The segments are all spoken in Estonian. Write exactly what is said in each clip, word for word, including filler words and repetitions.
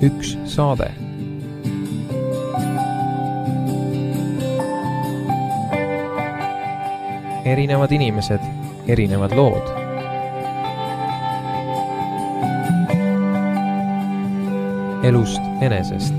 üks saade. Erinevad inimesed, erinevad lood. Elust enesest.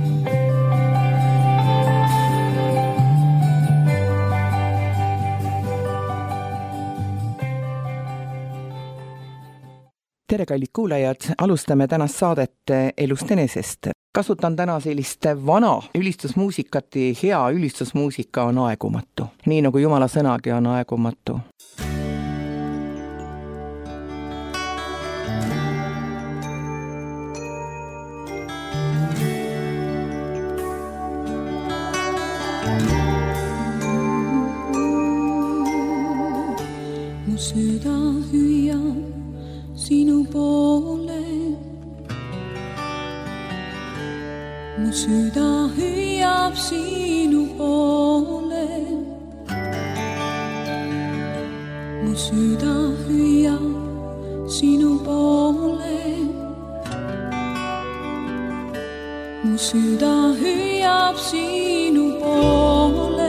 Tere, kallid kuulajad, alustame tänast saadet Elust enesest. Kasutan täna sellist vana ülistusmuusikat, hea ülistusmuusika on aegumatu. Nii nagu Jumala sõnagi on aegumatu. Mu süda hüüab sinu poole. Mu süda hüüab sinu poole. Mu süda hüüab sinu poole. Mu süda hüüab sinu poole.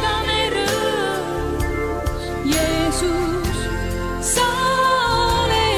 Sa oled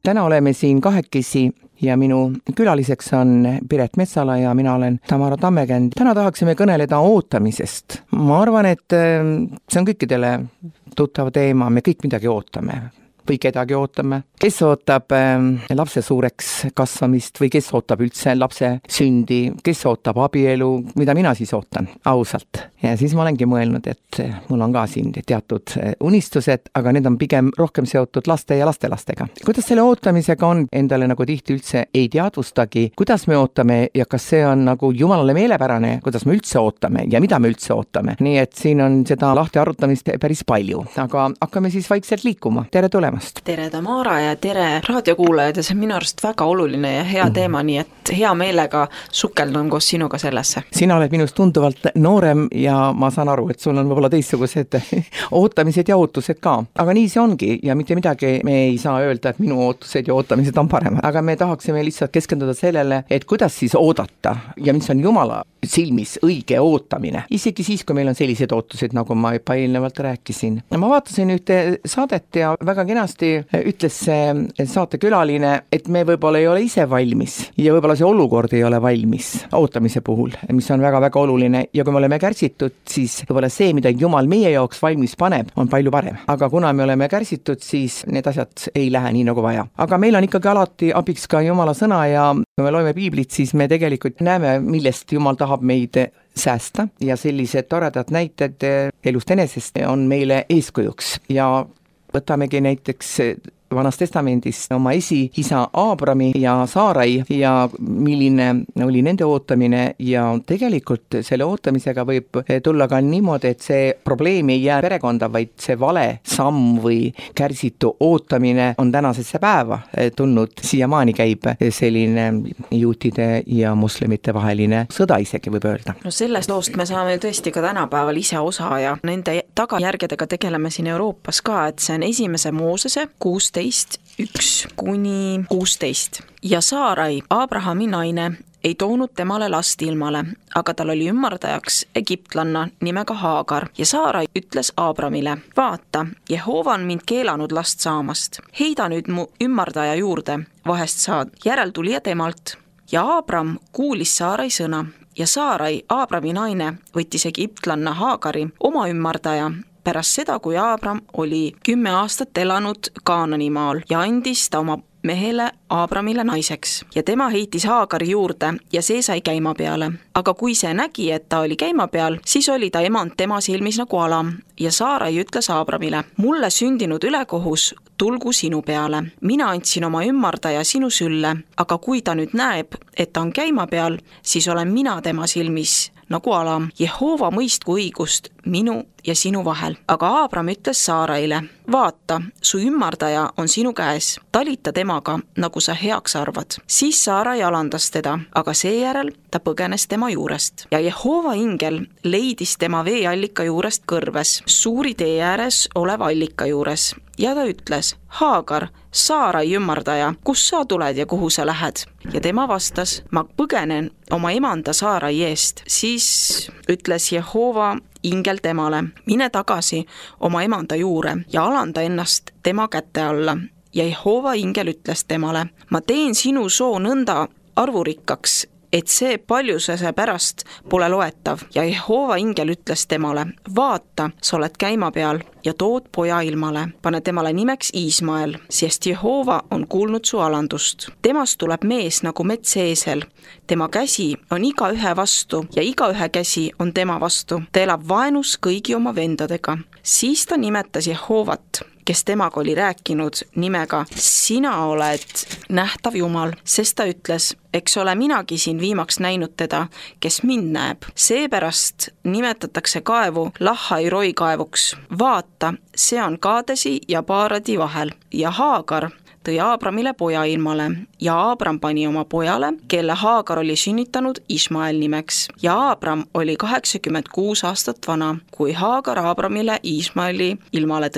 täna oleme siin kahekesi ja minu külaliseks on Piret Metsala ja mina olen Tamara Tammekend. Täna tahaksime kõneleda ootamisest. Ma arvan, et see on kõikidele tuttav teema, me kõik midagi ootame või kedagi ootame. Kes ootab lapse suureks kasvamist või kes ootab üldse lapse sündi, kes ootab abielu, mida mina siis ootan ausalt. Ja siis ma olengi mõelnud, et mul on ka siin teatud unistused, aga need on pigem rohkem seotud laste ja lastelastega. Kuidas selle ootamisega on, endale nagu tihti üldse ei teadvustagi, kuidas me ootame ja kas see on nagu jumalale meelepärane, kuidas me üldse ootame ja mida me üldse ootame. Nii et siin on seda lahti arutamist päris palju, aga hakkame siis vaikselt liikuma. Tere tulemast! Tere Tamara ja tere raadiokuulajad ja see on minu arust väga oluline ja hea teema, nii et hea meelega sukeldun koos sinuga sellesse. Sina oled minust tunduvalt noorem ja ma saan aru, et sul on võib-olla teistsugused ootamised ja ootused ka. Aga nii see ongi ja mitte midagi me ei saa öelda, et minu ootused ja ootamised on paremad. Aga me tahaksime lihtsalt keskenduda sellele, et kuidas siis oodata ja mis on Jumala silmis õige ootamine. Isegi siis, kui meil on sellised ootused, nagu ma juba eelnevalt rääkisin. Ma vaatasin ühte saadet ja väga kenasti ütles see saatekülaline, et me võib-olla ei ole ise valmis ja võib-olla see olukord ei ole valmis ootamise puhul, mis on väga-väga oluline ja kui me oleme kärsitud, siis võib-olla see, mida Jumal meie jaoks valmis paneb, on palju parem. Aga kuna me oleme kärsitud, siis need asjad ei lähe nii nagu vaja. Aga meil on ikkagi alati abiks ka Jumala sõna ja kui me loeme piiblit, siis me tegelikult näeme, millest Jumal tahab meid säästa ja sellised toredad näited elust enesest on meile eeskujuks ja võtamegi näiteks Vanast testamendist oma esi-isa Aabrami ja Saarai ja milline oli nende ootamine ja tegelikult selle ootamisega võib tulla ka niimoodi, et see probleem ei jää perekonda, vaid see vale samm või kärsitu ootamine on tänasesse päeva tulnud. Siiamaani käib selline juutide ja moslemite vaheline sõda isegi võib öelda. No sellest loost me saame tõesti ka tänapäeval ise osa ja nende tagajärgedega tegeleme siin Euroopas ka, et see on esimese Moosese kuusteist üks kuni kuusteist. Ja Saarai, Abrahami naine, ei toonud temale last ilmale, aga tal oli ümmardajaks egiptlanna nimega Haagar ja Saarai ütles Abramile, vaata, Jehova on mind keelanud last saamast. Heida nüüd mu ümmardaja juurde, vahest saad järeltulija temalt. Ja Abram kuulis Saarai sõna ja Saarai, Abrami naine, võttis egiptlanna Haagari oma ümmardaja pärast seda, kui Abram oli kümme aastat elanud Kaananimaal ja andis ta oma mehele Abramile naiseks. Ja tema heitis Haagari juurde ja see sai käima peale. Aga kui see nägi, et ta oli käima peal, siis oli ta emand tema silmis nagu alam ja Saarai ütles Abramile, mulle sündinud ülekohus tulgu sinu peale. Mina andsin oma ümmardaja sinu sülle, aga kui ta nüüd näeb, et ta on käima peal, siis olen mina tema silmis nagu alam. Jehova mõistku õigust minu ja sinu vahel. Aga Abram ütles Saaraile, vaata, su ümmardaja on sinu käes, talita temaga, nagu sa heaks arvad. Siis Saarai alandas teda, aga seejärel ta põgenes tema juurest. Ja Jehova ingel leidis tema veeallika juurest kõrves, suuri tee ääres oleva allika juures. Ja ta ütles, Haagar, Saarai ümmardaja, kus sa tuled ja kuhu sa lähed? Ja tema vastas, ma põgenen oma emanda Saarai eest. Siis ütles Jehova ingel temale, mine tagasi oma emanda juure ja alanda ennast tema kätte alla. Ja Jehova ingel ütles temale, ma teen sinu soo nõnda arvurikkaks, et see paljusese pärast pole loetav. Ja Jehova ingel ütles temale, vaata, sa oled käima peal ja tood poja ilmale. Pane temale nimeks Iismael, sest Jehova on kuulnud su alandust. Temast tuleb mees nagu metseesel. Tema käsi on iga ühe vastu ja iga ühe käsi on tema vastu. Ta elab vaenus kõigi oma vendadega. Siis ta nimetas Jehovat, kes temaga oli rääkinud nimega, sina oled nähtav Jumal, sest ta ütles, eks ole minagi siin viimaks näinud teda, kes mind näeb. Seepärast nimetatakse kaevu Lahai-Roi kaevuks. Vaata, see on Kaadesi ja Paaradi vahel ja Haagar tõi Abramile poja ilmale ja Abram pani oma pojale, kelle Haagar oli sünnitanud Ismael nimeks. Ja Abram oli kaheksakümmend kuus aastat vana, kui Haagar Abramile Ismaeli ilmale tõi.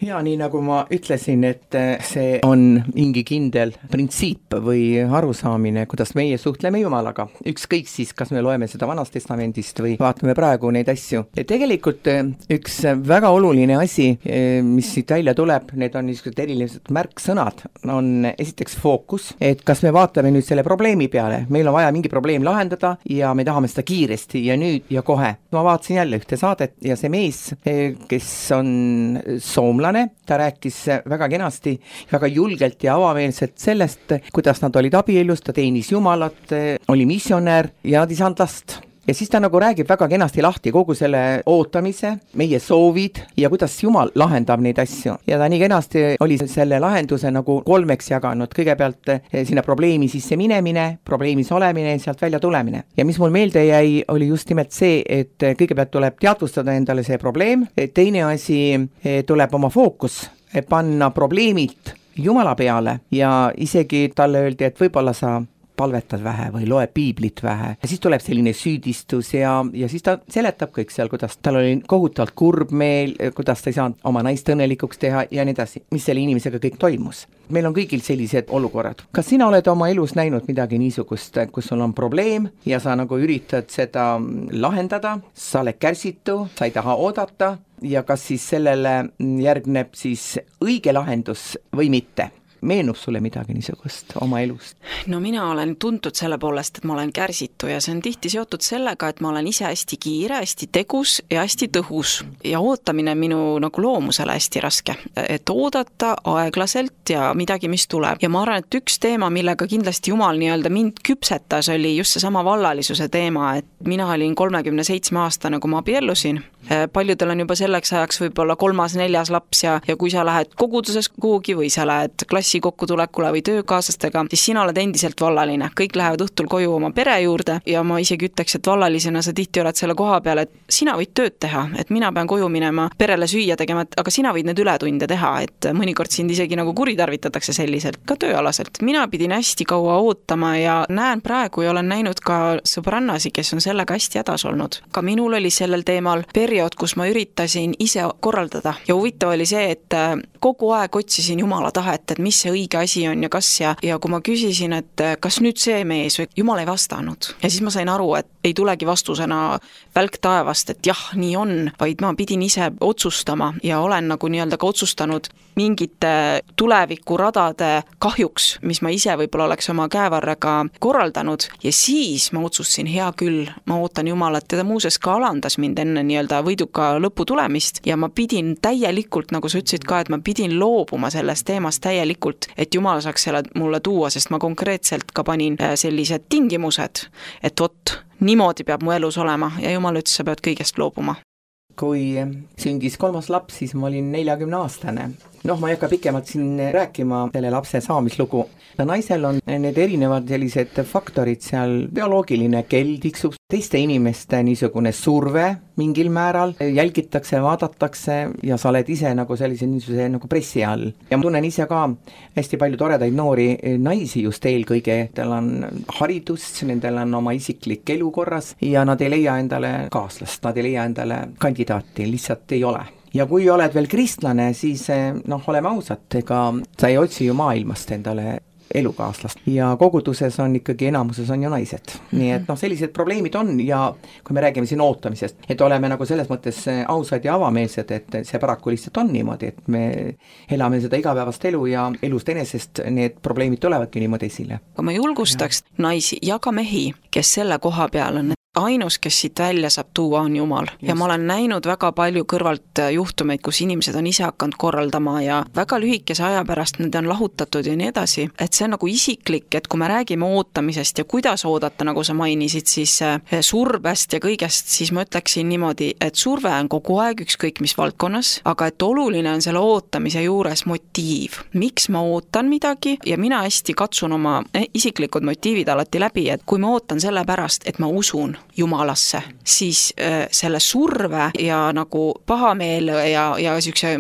ja nii nagu ma ütlesin, et see on mingi kindel printsiip või arusaamine, kuidas meie suhtleme Jumalaga. Ükskõik siis, kas me loeme seda Vanast Testamendist või vaatame praegu neid asju. Ja tegelikult üks väga oluline asi, mis siit välja tuleb, need on niisugused erilised märksõnad, on esiteks fookus, et kas me vaatame nüüd selle probleemi peale, meil on vaja mingi probleem lahendada ja me tahame seda kiiresti ja nüüd ja kohe. Ma vaatasin jälle ühte saadet ja see mees, kes on soomlane, ta rääkis väga kenasti, väga julgelt ja avameelselt sellest, kuidas nad olid abielus, ta teenis Jumalat, oli missionär ja nad ei saanud last. Ja siis ta nagu räägib väga kenasti lahti kogu selle ootamise, meie soovid ja kuidas Jumal lahendab neid asju. Ja ta nii kenasti oli selle lahenduse nagu kolmeks jaganud. Kõigepealt sinna probleemi sisse minemine, probleemis olemine ja sealt välja tulemine. Ja mis mul meelde jäi, oli just nimelt see, et kõigepealt tuleb teadvustada endale see probleem. Teine asi, tuleb oma fookus panna probleemid Jumala peale ja isegi talle öeldi, et võib-olla sa palvetad vähe või loeb piiblit vähe. Ja siis tuleb selline süüdistus ja, ja siis ta seletab kõik seal, kuidas tal oli kohutavalt kurb meel, kuidas ta ei saanud oma naist õnnelikuks teha ja nii edasi. Mis selle inimesega kõik toimus. Meil on kõigil sellised olukorrad. Kas sina oled oma elus näinud midagi niisugust, kus sul on probleem ja sa nagu üritad seda lahendada, sa oled kärsitu, sa ei taha oodata ja kas siis sellele järgneb siis õige lahendus või mitte? Meenub sulle midagi niisugust oma elust? No mina olen tuntud selle poolest, et ma olen kärsitu ja see on tihti seotud sellega, et ma olen ise hästi kiire, hästi tegus ja hästi tõhus. Ja ootamine minu nagu loomusele hästi raske. Et oodata aeglaselt ja midagi, mis tuleb. Ja ma arvan, et üks teema, millega kindlasti Jumal nii-öelda mind küpsetas, oli just see sama vallalisuse teema, et mina olin kolmekümne seitsme aastane, kui ma abiellusin. Paljudel on juba selleks ajaks võib-olla kolmas, neljas laps ja, ja kui sa lähed koguduses kuhugi või sa lähed klassi kokkutulekule või töökaaslastega, siis sina oled endiselt vallaline. Kõik lähevad õhtul koju oma pere juurde ja ma isegi ütleks, et vallalisena sa tihti oled selle koha peal, et sina võid tööd teha, et mina pean koju minema perele süüa tegema, aga sina võid need ületunde teha, et mõnikord sind isegi nagu kuritarvitatakse selliselt, ka tööalaselt. Mina pidin hästi kaua ootama ja näen praegu ja olen näinud ka sõbrannasi, kes on sellega hästi hädas olnud. Ka minul oli sellel teemal periood, kus ma üritasin ise korraldada ja huvitav oli see, et kogu aeg otsisin Jumala tahet, et mis see õige asi on ja kas ja, ja kui ma küsisin, et kas nüüd see mees või Jumal ei vastanud. Ja siis ma sain aru, et ei tulegi vastusena välk taevast, et jah, nii on, vaid ma pidin ise otsustama ja olen nagu nii-öelda ka otsustanud mingite tulevikuradade kahjuks, mis ma ise võib-olla oleks oma käevarrega korraldanud ja siis ma otsustasin, hea küll, ma ootan Jumalat, teda muuses ka alandas mind enne nii-öelda võiduka lõpu tulemist ja ma pidin täielikult, nagu sa ütlesid ka, et ma pidin loobuma sellest teemast täielikult, et Jumal saaks selle mulle tuua, sest ma konkreetselt ka panin sellised tingimused, et vot, niimoodi peab mu elus olema ja Jumal ütles, sa pead kõigest loobuma. Kui sündis kolmas laps, siis ma olin neljakümne aastane. Noh, ma ei hakka pikemalt siin rääkima selle lapse saamislugu. Naisel on need erinevad sellised faktorid seal, bioloogiline kell tiksub, teiste inimeste niisugune surve mingil määral, jälgitakse, vaadatakse ja sa oled ise nagu sellise niisuguse nagu pressi all. Ja ma tunnen ise ka hästi palju toredaid noori naisi just eelkõige, tal on haridus, nendel on oma isiklik elu korras ja nad ei leia endale kaaslast, nad ei leia endale kandidaati, lihtsalt ei ole. Ja kui oled veel kristlane, siis noh, oleme ausad, ega sa ei otsi ju maailmast endale elukaaslast ja koguduses on ikkagi enamuses on ju naised. Nii et noh, sellised probleemid on ja kui me räägime siin ootamisest, et oleme nagu selles mõttes ausad ja avameelsed, et see paraku lihtsalt on niimoodi, et me elame seda igapäevast elu ja elust enesest need probleemid tulevadki niimoodi esile. Aga ma julgustaks ja. naisi ja ka mehi, kes selle koha peal on, ainus, kes siit välja saab tuua, on Jumal. Just. Ja ma olen näinud väga palju kõrvalt juhtumeid, kus inimesed on ise hakanud korraldama ja väga lühikese aja pärast need on lahutatud ja nii edasi. Et see on nagu isiklik, et kui me räägime ootamisest ja kuidas oodata, nagu sa mainisid, siis survest ja kõigest, siis ma ütleksin niimoodi, et surve on kogu aeg ükskõik mis valdkonnas, aga et oluline on selle ootamise juures motiiv. Miks ma ootan midagi ja mina hästi katsun oma isiklikud motiivid alati läbi, et kui ma ootan selle pärast, et ma usun Jumalasse, siis äh, selle surve ja nagu pahameel ja, ja siukse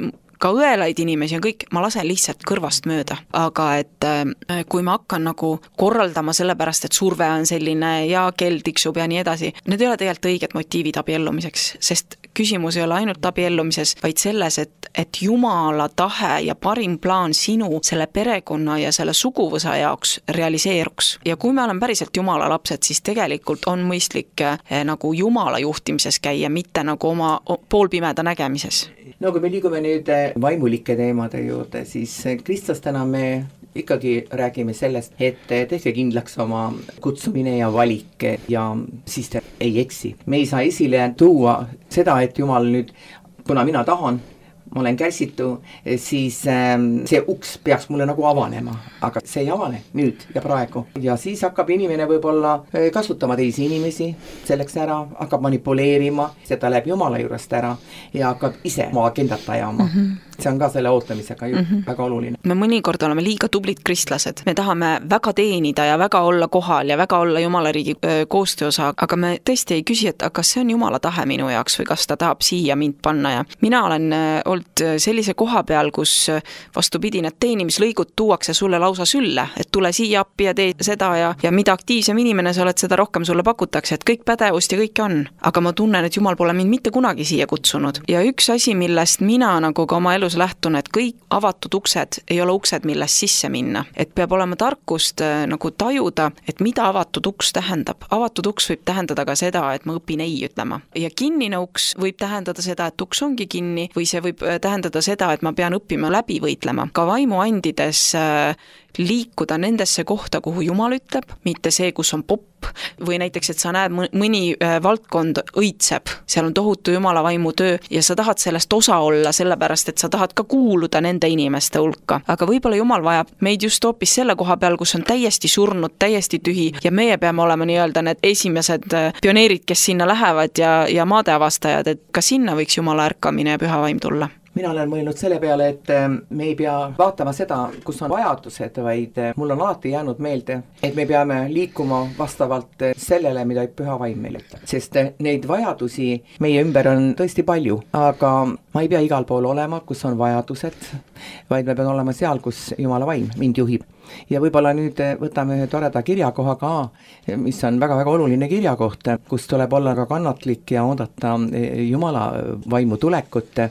ka õelaid inimesi on kõik, ma lasen lihtsalt kõrvast mööda, aga et kui ma hakkan nagu korraldama sellepärast, et surve on selline ja kell tiksub ja nii edasi, need ei ole tegelikult õiged motiivid abiellumiseks, sest küsimus ei ole ainult abiellumises, vaid selles, et, et Jumala tahe ja parim plaan sinu, selle perekonna ja selle suguvõsa jaoks realiseeruks. Ja kui me oleme päriselt Jumala lapsed, siis tegelikult on mõistlik eh, nagu Jumala juhtimises käia, mitte nagu oma poolpimeda nägemises. No kui me liigume nüüd vaimulike teemade juurde, siis kristlastena me ikkagi räägime sellest, et tehke kindlaks oma kutsumine ja valik ja siis te ei eksi. Me ei saa esile tuua seda, et Jumal nüüd, kuna mina tahan, ma olen kärsitu, siis see uks peaks mulle nagu avanema, aga see ei avane nüüd ja praegu. Ja siis hakkab inimene võib-olla kasutama teisi inimesi selleks ära, hakkab manipuleerima, seda läheb Jumala juurest ära ja hakkab ise oma agendat ajama. Mm-hmm. See on ka selle ootamisega ju mm-hmm. väga oluline. Me mõnikord oleme liiga tublid kristlased. Me tahame väga teenida ja väga olla kohal ja väga olla Jumala riigi koostööosa, aga me tõesti ei küsi, et kas see on Jumala tahe minu jaoks või kas ta tahab siia mind panna ja mina olen olnud sellise koha peal, kus vastupidi, need teenimislõigud tuuakse sulle lausa sülle, et tule siia appi ja tee seda ja, ja mida aktiivsem inimene sa oled, seda rohkem sulle pakutakse, et kõik pädevust ja kõike on. Aga ma tunnen, et Jumal pole mind mitte kunagi siia kutsunud. Ja üks asi, millest mina nagu ka oma elus lähtun, et kõik avatud uksed ei ole uksed, millest sisse minna. Et peab olema tarkust äh, nagu tajuda, et mida avatud uks tähendab. Avatud uks võib tähendada ka seda, et ma õpin ei ütlema. Ja kinnine uks võib tähendada seda, et uks ongi kinni või see võib tähendada seda, et ma pean õppima läbi võitlema. Ka vaimuandides äh, liikuda nendesse kohta, kuhu Jumal ütleb, mitte see, kus on popp või näiteks, et sa näed mõni valdkond õitseb, seal on tohutu Jumala vaimu töö ja sa tahad sellest osa olla, sellepärast, et sa tahad ka kuuluda nende inimeste hulka. Aga võib-olla Jumal vajab meid just hoopis selle koha peal, kus on täiesti surnud, täiesti tühi ja meie peame olema nii-öelda need esimesed pioneerid, kes sinna lähevad ja, ja maade avastajad, et ka sinna võiks Jumala ärkamine ja püha vaim tulla. Mina olen mõelnud selle peale, et me ei pea vaatama seda, kus on vajadused, vaid mul on alati jäänud meelde, et me peame liikuma vastavalt sellele, mida püha vaim meile ütleb. Sest neid vajadusi meie ümber on tõesti palju, aga ma ei pea igal pool olema, kus on vajadused, vaid me pean olema seal, kus Jumala vaim mind juhib. Ja võib-olla nüüd võtame ühe toreda kirjakoha ka, mis on väga-väga oluline kirjakoht, kus tuleb olla ka kannatlik ja oodata Jumala vaimu tulekut.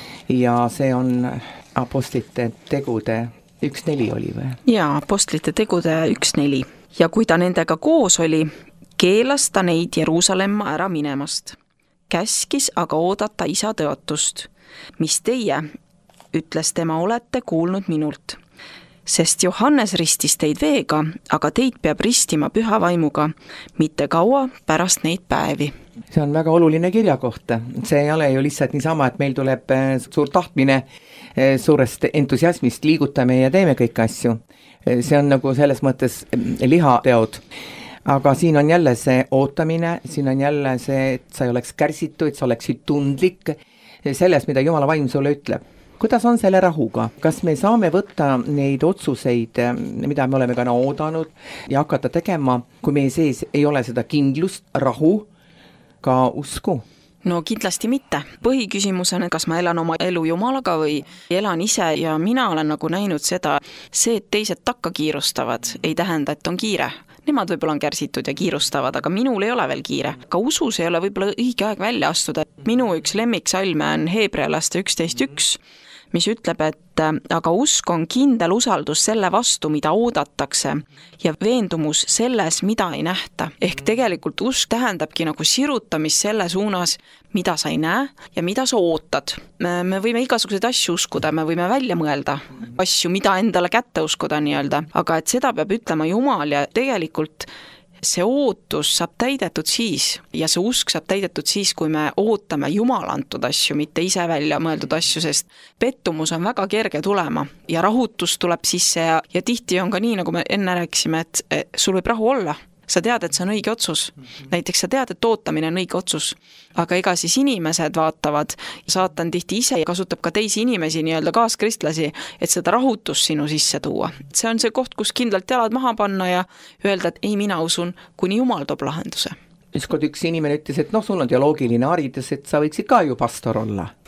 Ja see on apostlite tegude üks neli oli või? Jaa, apostlite tegude üks neli. Ja kui ta nendega koos oli, keelas ta neid Jeruusalemma ära minemast. Käskis aga oodata isa tõotust, mis teie, ütles tema, olete kuulnud minult. Sest Johannes ristis teid veega, aga teid peab ristima püha vaimuga, mitte kaua pärast neid päevi. See on väga oluline kirjakoht. See ei ole ju lihtsalt niisama, et meil tuleb suur tahtmine, suurest entusiasmist liigutame ja teeme kõik asju. See on nagu selles mõttes lihateod. Aga siin on jälle see ootamine, siin on jälle see, et sa ei oleks kärsitu, et sa oleksid tundlik selles, mida Jumala vaim sulle ütleb. Kuidas on selle rahuga? Kas me saame võtta neid otsuseid, mida me oleme ka oodanud ja hakata tegema, kui meie sees ei ole seda kindlust, rahu, ka usku? No kindlasti mitte. Põhiküsimus on, kas ma elan oma elu Jumalaga või elan ise ja mina olen nagu näinud seda, see, et teised takka kiirustavad, ei tähenda, et on kiire. Nemad võib-olla on kärsitud ja kiirustavad, aga minul ei ole veel kiire. Ka usus ei ole võib-olla õige aeg välja astuda. Minu üks lemmiksalme on Heebrealaste üksteist üks, mis ütleb, et aga usk on kindel usaldus selle vastu, mida oodatakse ja veendumus selles, mida ei nähta. Ehk tegelikult usk tähendabki nagu sirutamist selle suunas, mida sa ei näe ja mida sa ootad. Me võime igasuguseid asju uskuda, me võime välja mõelda asju, mida endale kätte uskuda nii-öelda, aga et seda peab ütlema Jumal ja tegelikult see ootus saab täidetud siis ja see usk saab täidetud siis, kui me ootame Jumala antud asju, mitte ise välja mõeldud asju, sest pettumus on väga kerge tulema ja rahutus tuleb sisse ja, ja tihti on ka nii, nagu me enne rääkisime, et sul võib rahu olla. Sa tead, et see on õige otsus. Näiteks sa tead, et ootamine on õige otsus. Aga ega siis inimesed vaatavad, saatan tihti ise kasutab ka teisi inimesi, nii-öelda kaaskristlasi, et seda rahutust sinu sisse tuua. See on see koht, kus kindlalt jalad maha panna ja öelda, et ei, mina usun, kuni Jumal toob lahenduse. Ükskord üks inimene ütles, et noh, sul on teoloogiline haridus, et sa võiksid ka ju pastor olla.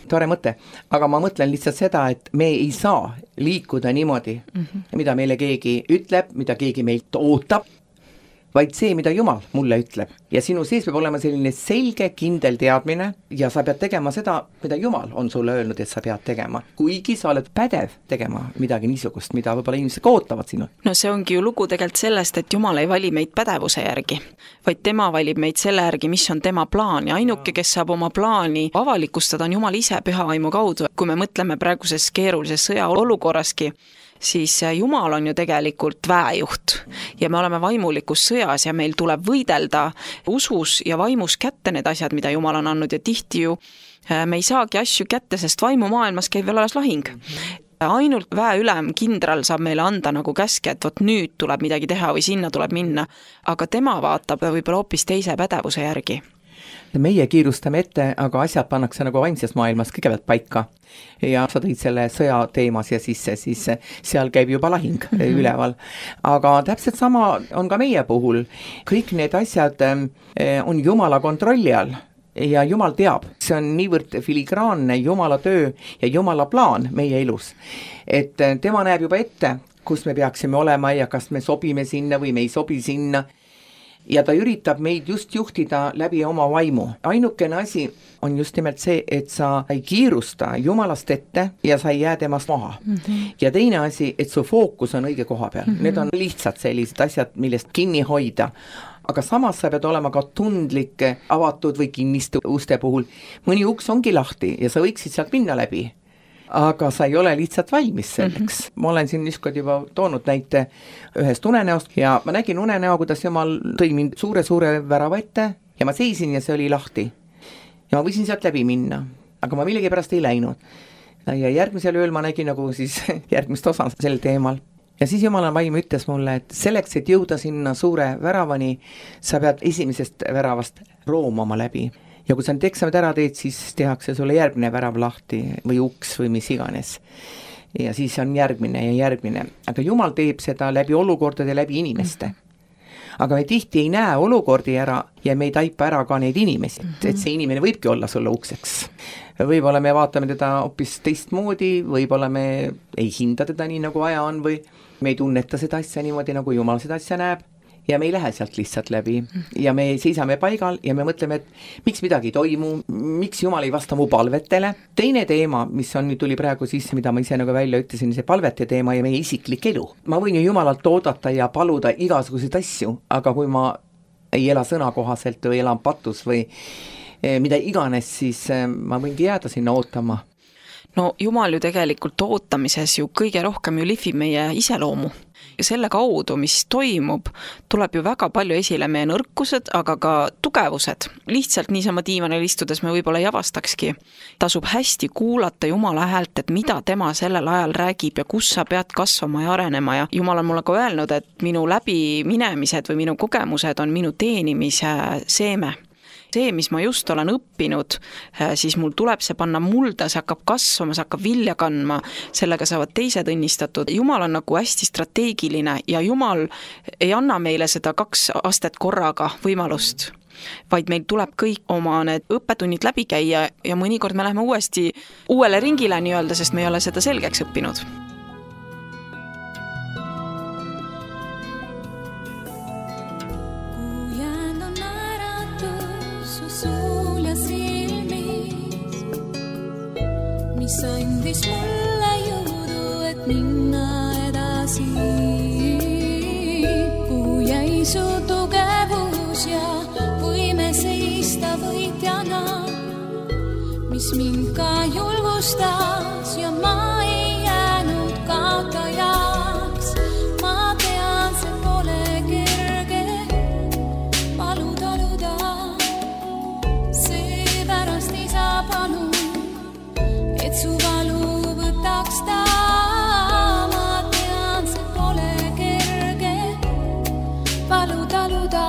tore mõte, aga ma mõtlen lihtsalt seda, et me ei saa liikuda niimoodi, mm-hmm. mida meile keegi ütleb, mida keegi meilt ootab, vaid see, mida Jumal mulle ütleb. Ja sinu sees peab olema selline selge, kindel teadmine ja sa pead tegema seda, mida Jumal on sulle öelnud, et sa pead tegema. Kuigi sa oled pädev tegema midagi niisugust, mida võib-olla inimesed ootavad sinu. No see ongi ju lugu tegelikult sellest, et Jumal ei vali meid pädevuse järgi, vaid tema valib meid selle järgi, mis on tema plaan ja ainuke, kes saab oma plaani avalikustada, on Jumal ise püha vaimu kaudu. Kui me mõtleme praeguses keerulises sõja olukorraski, siis Jumal on ju tegelikult väejuht ja me oleme vaimulikus sõjas ja meil tuleb võidelda usus ja vaimus kätte need asjad, mida Jumal on andnud ja tihti ju me ei saagi asju kätte, sest vaimumaailmas käib veel alles lahing. Ainult väeülem kindral saab meile anda nagu käske, et võt nüüd tuleb midagi teha või sinna tuleb minna, aga tema vaatab võib-olla hoopis teise pädevuse järgi. Meie kiirustame ette, aga asjad pannakse nagu vaimses maailmas kõigepealt paika ja sa tõid selle sõja teema siia sisse, siis seal käib juba lahing mm-hmm. üleval. Aga täpselt sama on ka meie puhul. Kõik need asjad on Jumala kontrolli all ja Jumal teab. See on niivõrd filigraanne Jumala töö ja Jumala plaan meie elus. Et tema näeb juba ette, kus me peaksime olema ja kas me sobime sinna või me ei sobi sinna. Ja ta üritab meid just juhtida läbi oma vaimu. Ainukene asi on just nimelt see, et sa ei kiirusta Jumalast ette ja sa ei jää temast maha. Mm-hmm. Ja teine asi, et su fookus on õige koha peal. Mm-hmm. Need on lihtsalt sellised asjad, millest kinni hoida. Aga samas sa pead olema ka tundlik, avatud või kinniste uste puhul. Mõni uks ongi lahti ja sa võiksid sealt minna läbi. Aga sa ei ole lihtsalt valmis selleks. Mm-hmm. Ma olen siin niskord juba toonud näite ühest unenäost ja ma nägin unenäo, kuidas Jumal tõi mind suure-suure värava ette ja ma seisin ja see oli lahti. Ja ma võisin sealt läbi minna, aga ma millegi pärast ei läinud. Ja järgmisel ööl ma nägin nagu siis järgmist osa sel teemal. Ja siis Jumala vaim ütles mulle, et selleks, et jõuda sinna suure väravani, sa pead esimesest väravast roomama läbi. Ja kui sa need eksamid ära teed, siis tehakse sulle järgmine värav lahti või uks või mis iganes. Ja siis on järgmine ja järgmine. Aga Jumal teeb seda läbi olukordade, läbi inimeste. Aga me tihti ei näe olukordi ära ja me ei taipa ära ka neid inimesi. Et see inimene võibki olla sulle ukseks. Võib-olla me vaatame teda hoopis teistmoodi, võib-olla me ei hinda teda nii nagu vaja on või me ei tunneta seda asja niimoodi nagu Jumal seda asja näeb. Ja me ei lähe sealt lihtsalt läbi ja me seisame paigal ja me mõtleme, et miks midagi ei toimu, miks Jumal ei vasta mu palvetele. Teine teema, mis on nüüd tuli praegu sisse, mida ma ise nagu välja ütlesin, see palvete teema ja meie isiklik elu. Ma võin ju Jumalalt oodata ja paluda igasuguseid asju, aga kui ma ei ela sõna kohaselt või elan patus või mida iganes, siis ma võingi jääda sinna ootama. No Jumal ju tegelikult ootamises ju kõige rohkem ju lihvib meie iseloomu. Ja selle kaudu, mis toimub, tuleb ju väga palju esile meie nõrkused, aga ka tugevused. Lihtsalt niisama diivanil istudes me võib-olla ei avastakski. Tasub hästi kuulata Jumala häält, et mida tema sellel ajal räägib ja kus sa pead kasvama ja arenema. Ja Jumal on mulle ka öelnud, et minu läbi minemised või minu kogemused on minu teenimise seeme. See, mis ma just olen õppinud, siis mul tuleb see panna mulda, see hakkab kasvama, see hakkab vilja kandma, sellega saavad teised õnnistatud. Jumal on nagu hästi strateegiline ja Jumal ei anna meile seda kaks astet korraga võimalust, vaid meil tuleb kõik oma need õppetunnid läbi käia ja mõnikord me läheme uuesti uuele ringile nii-öelda, sest me ei ole seda selgeks õppinud. Mis andis mulle jõudu, et minna edasi. Kuhu jäi su tugevus ja võime seista võitjana, mis mind ka julgustas ja ma ei jäänud kaotajaks. Ma tean, see pole kerge palu taluda, seepärast isa palun, et su valu võtaks ta. Ma tean, see pole kerge valu taluda,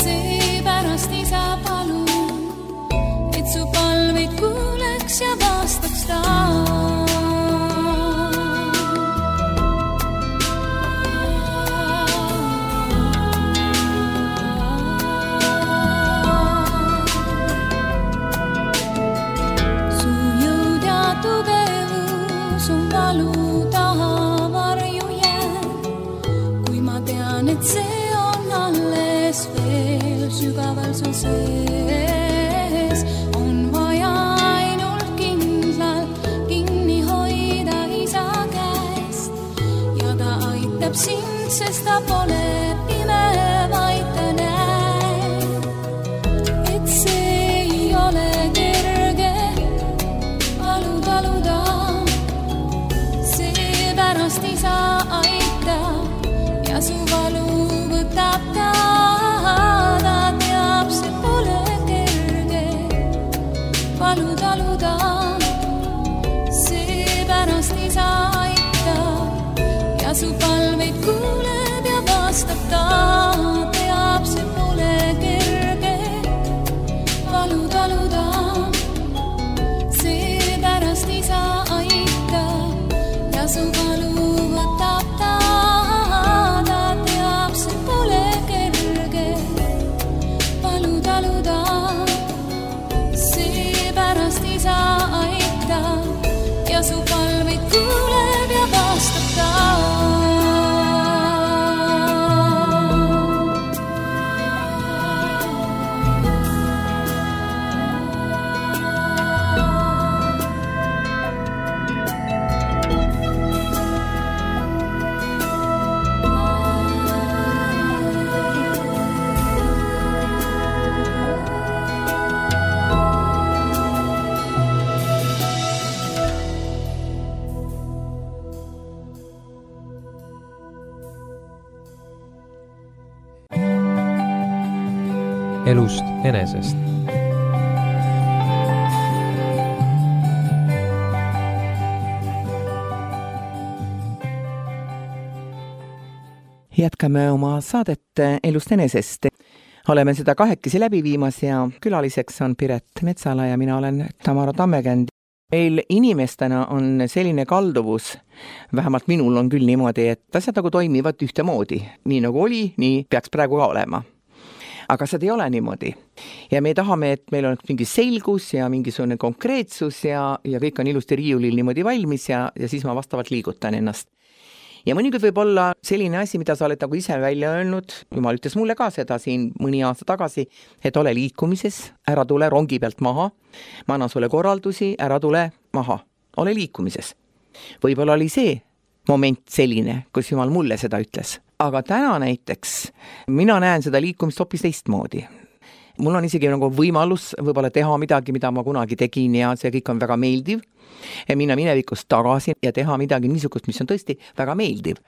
seepärast isa palun, et su palveid kuuleks ja vastaks. et see on alles veel sügaval su sees. On vaja ainult kindlalt kinni hoida isa käest ja ta aitab sind, sest ta pole pime, vaid ta näeb, et see ei ole kerge valu taluda. Seepärast isa aitab ja su valu võtab ta, ta teab, see pole kerge valu taluda. Seepärast isa aitab ja su palveid kuuleb ja vastab ta, teab, see pole kerge valu taluda. Seepärast isa aitab ja su valu võtab ta, ta teab, see pole kerge valu taluda. Seepärast isa aitab ja su palveid kuuleb ja vastab ta. Elust enesest. Jätkame oma saadet Elust enesest. Oleme seda kahekesi läbi viimas ja külaliseks on Piret Metsala ja mina olen Tamara Tammekänd. Meil inimestena on selline kalduvus, vähemalt minul on küll niimoodi, et asjad nagu toimivad ühtemoodi. Nii nagu oli, nii peaks praegu ka olema. Aga seda ei ole niimoodi. Ja me tahame, et meil on mingi selgus ja mingisugune konkreetsus ja, ja kõik on ilusti riiulil niimoodi valmis ja, ja siis ma vastavalt liigutan ennast. Ja mõnikord võib olla selline asi, mida sa oled nagu ise välja öelnud, Jumal ütles mulle ka seda siin mõni aasta tagasi, et ole liikumises, ära tule rongi pealt maha, ma annan sulle korraldusi, ära tule maha, ole liikumises. Võib-olla oli see moment selline, kus Jumal mulle seda ütles. Aga täna näiteks mina näen seda liikumist hoopis teistmoodi. Mul on isegi nagu võimalus võib-olla teha midagi, mida ma kunagi tegin ja see kõik on väga meeldiv. Ja minna minevikust tagasi ja teha midagi niisugust, mis on tõesti väga meeldiv.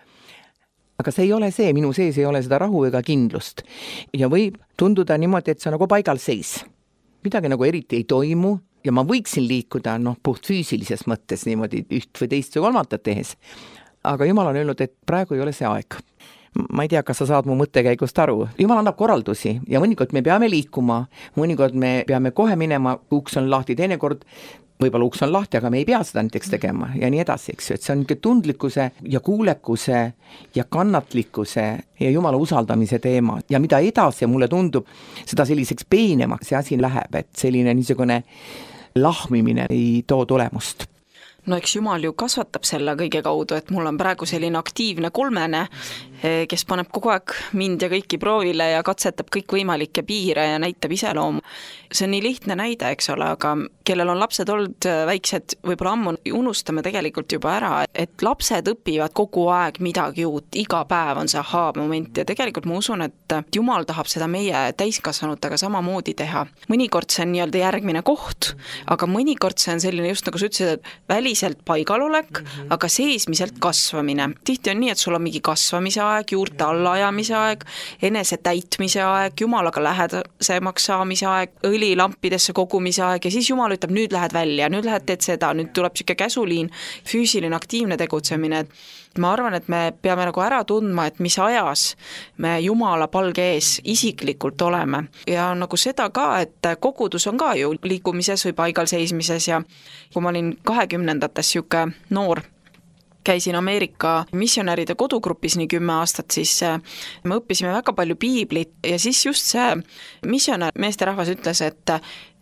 Aga see ei ole see, minu sees ei ole seda rahu ega kindlust. Ja võib tunduda niimoodi, et see on nagu paigal seis. Midagi nagu eriti ei toimu ja ma võiksin liikuda noh, puht füüsilises mõttes niimoodi üht või teist või kolmandat tehes. Aga Jumal on öelnud, et praegu ei ole see aeg. Ma ei tea, kas sa saad mu mõttekäigust aru. Jumal annab korraldusi ja mõnikord me peame liikuma, mõnikord me peame kohe minema, uks on lahti, teinekord võib-olla uks on lahti, aga me ei pea seda näiteks tegema ja nii edasi, eks ju, et see on tundlikkuse ja kuulekuse ja kannatlikkuse ja Jumala usaldamise teema ja mida edasi mulle tundub, seda selliseks peenemaks see asi läheb, et selline niisugune lahmimine ei too tulemust. No eks Jumal ju kasvatab selle kõige kaudu, et mul on praegu selline aktiivne kolmene, kes paneb kogu aeg mind ja kõiki proovile ja katsetab kõik võimalikke piire ja näitab iseloomu. See on nii lihtne näide, eks ole, aga kellel on lapsed olnud väiksed, võib-olla ammu unustame tegelikult juba ära, et lapsed õpivad kogu aeg midagi uut, iga päev on see aha-moment ja tegelikult ma usun, et Jumal tahab seda meie täiskasvanutega samamoodi teha. Mõnikord see on nii-öelda järgmine koht, aga mõnikord see on selline just nagu sa ütlesid, et väliselt paigalolek, mm-hmm. aga seesmiselt kasvamine. Tihti on nii, et sul on mingi kasvamise aeg, juurte allaajamise aeg, enese täitmise aeg, Jumalaga lähedasemaks saamise aeg, õli lampidesse kogumise aeg ja siis Jumal ütleb, nüüd lähed välja, nüüd lähed teed seda, nüüd tuleb siuke käsuliin, füüsiline aktiivne tegutsemine. Ma arvan, et me peame nagu ära tundma, et mis ajas me Jumala palge ees isiklikult oleme. Ja nagu seda ka, et kogudus on ka ju liikumises või paigal seismises ja kui ma olin kahekümnendates siuke noor, käisin Ameerika missionäride kodugrupis nii kümme aastat, siis me õppisime väga palju piiblit ja siis just see missionär meesterahvas ütles, et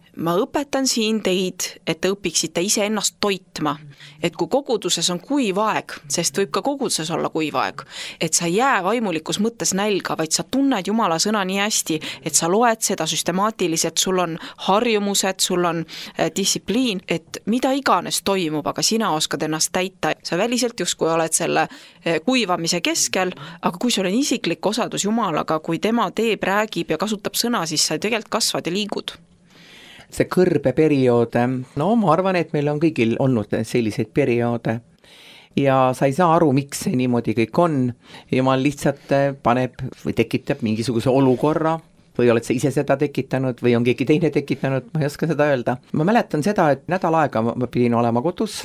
ma õpetan siin teid, et te õpiksite ise ennast toitma. Et kui koguduses on kuiv aeg, sest võib ka koguduses olla kuiv aeg, et sa ei jää vaimulikus mõttes nälga, vaid sa tunned Jumala sõna nii hästi, et sa loed seda süstemaatiliselt, sul on harjumused, sul on distsipliin, et mida iganes toimub, aga sina oskad ennast täita. Sa väliselt justkui oled selle kuivamise keskel, aga kui sul on isiklik osadus Jumalaga, kui tema teeb, räägib ja kasutab sõna, siis sa tegelikult kasvad ja liigud. See kõrbeperiood, no ma arvan, et meil on kõigil olnud selliseid perioode ja sa ei saa aru, miks see niimoodi kõik on. Jumal lihtsalt paneb või tekitab mingisuguse olukorra või oled sa ise seda tekitanud või on keegi teine tekitanud, ma ei oska seda öelda. Ma mäletan seda, et nädal aega ma pidin olema kodus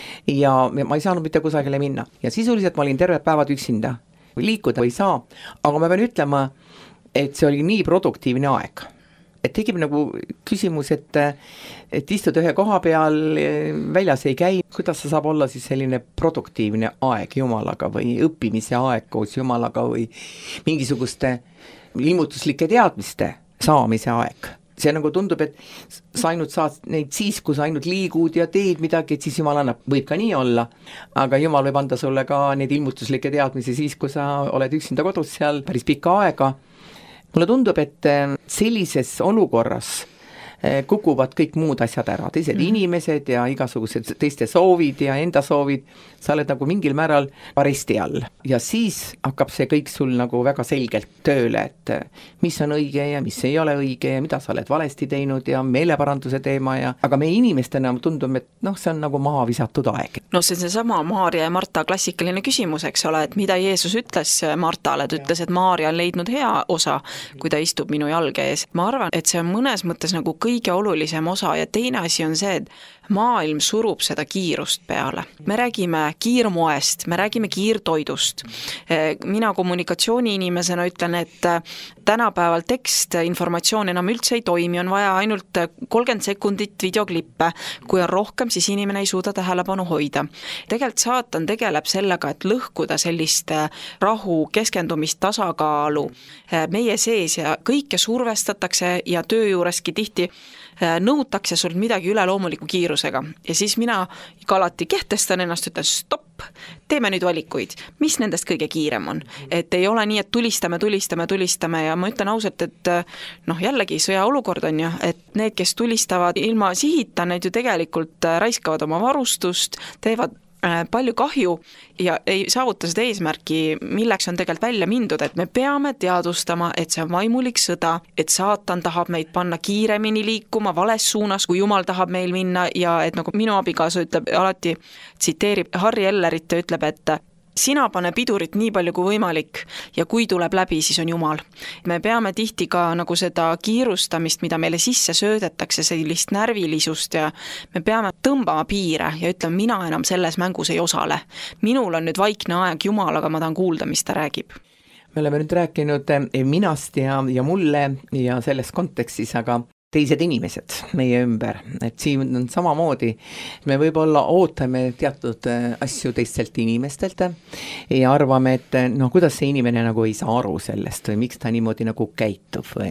ja ma ei saanud mitte kusagile minna ja sisuliselt ma olin terved päevad üksinda. Liikuda ei saa, aga ma pean ütlema, et see oli nii produktiivne aeg. Et tegib nagu küsimus, et, et istud ühe koha peal, väljas ei käi, kuidas sa saab olla siis selline produktiivne aeg Jumalaga või õppimise aeg koos Jumalaga või mingisuguste ilmutuslike teadmiste saamise aeg. See nagu tundub, et sa ainult saad neid siis, kui sa ainult liigud ja teed midagi, et siis Jumal annab, võib ka nii olla, aga Jumal võib anda sulle ka neid ilmutuslikke teadmisi siis, kui sa oled üksinda kodus seal päris pikka aega. Mulle tundub, et sellises olukorras kukuvad kõik muud asjad ära, teised mm. inimesed ja igasugused teiste soovid ja enda soovid, sa oled nagu mingil määral aresti all. Ja siis hakkab see kõik sul nagu väga selgelt tööle, et mis on õige ja mis ei ole õige ja mida sa oled valesti teinud ja meeleparanduse teema ja aga meie inimestena tundub, et noh, see on nagu maha visatud aeg. No see on see sama Maarja ja Marta klassikaline küsimus, eks ole, et mida Jeesus ütles Martale, et ütles, et Maarja on leidnud hea osa, kui ta istub minu jalge ees. Ma arvan, et see on mõnes mõttes nagu kõige olulisem osa ja teine asi on see, et maailm surub seda kiirust peale. Me räägime kiirmoest, me räägime kiirtoidust. Mina kommunikatsiooni inimesena ütlen, et tänapäeval tekst, informatsioon enam üldse ei toimi, on vaja ainult kolmkümmend sekundit videoklippe, kui on rohkem, siis inimene ei suuda tähelepanu hoida. Tegelikult saatan tegeleb sellega, et lõhkuda sellist rahu, keskendumist, tasakaalu meie sees ja kõike survestatakse ja töö juureski tihti nõutakse sult midagi üleloomuliku kiirusega ja siis mina alati kehtestan ennast, ütlen stopp, teeme nüüd valikuid, mis nendest kõige kiirem on, et ei ole nii, et tulistame, tulistame, tulistame ja ma ütlen ausalt, et noh jällegi sõjaolukord on ju, et need, kes tulistavad ilma sihita, need ju tegelikult raiskavad oma varustust, teevad palju kahju ja ei saavuta seda eesmärki, milleks on tegelikult välja mindud, et me peame teadvustama, et see on vaimulik sõda, et saatan tahab meid panna kiiremini liikuma vales suunas, kui Jumal tahab meil minna ja et nagu minu abikaasa ütleb, alati tsiteerib Harri Ellerit ja ütleb, et sina pane pidurit nii palju kui võimalik ja kui tuleb läbi, siis on Jumal. Me peame tihti ka nagu seda kiirustamist, mida meile sisse söödetakse, sellist närvilisust ja me peame tõmbama piire ja ütlema, mina enam selles mängus ei osale. Minul on nüüd vaikne aeg Jumalaga, ma tahan kuulda, mis ta räägib. Me oleme nüüd rääkinud minast ja, ja mulle ja selles kontekstis, aga teised inimesed meie ümber, et siin on samamoodi, me võib-olla ootame teatud asju teistelt inimestelt ja arvame, et no kuidas see inimene nagu ei saa aru sellest või miks ta niimoodi nagu käitub või